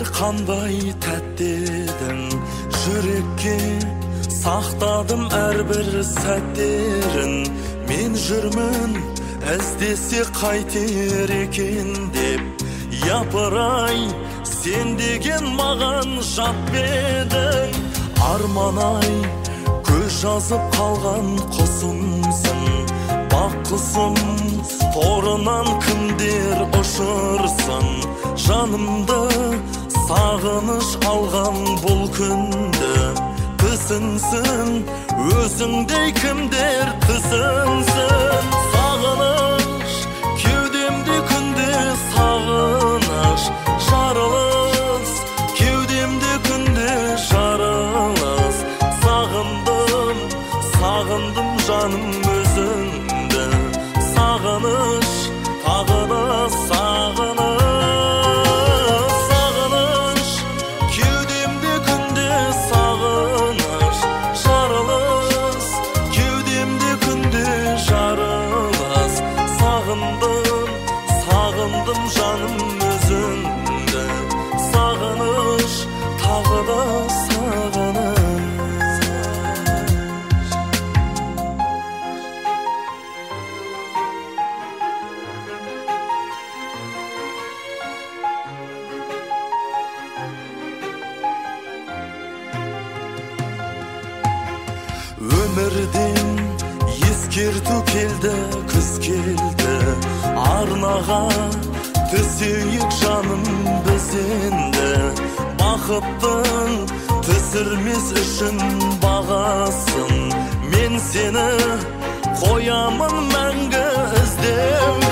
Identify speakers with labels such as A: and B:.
A: сендер қандай тәтті едің, жүрекке сақтадым әрбір сәттерін. Мен жүрмін іздесе қайтер екен деп, япырай сен деген маған жат бедің. Арман-ай, көз жазып қалған құсымсың, бақ құсым торынан кімдер ұшырсын. Жанымды сағыныш алған бұл күнді, түсінсін өзіңдей кімдер түсінсін. Сағыныш кеудемде күнде, сағыныш жарылыс кеудемде күнде, жарылыс. Сағындым, сағындым жаным өзіңді, сағыныш тағы да сағыныш. Сағыныш кеудемде күнде, сағыныш жарылыс кеудемде күнде, жарылыс. Сағындым, сағындым жаным өзіңді, сағыныш тағы да сағыныш. Өмірден ескерту келді, күз келді, арнаға түсейік жаным біз енді. Бақыттың түсірмес үшін бағасын, мен сені қоямын мәңгі іздеуге.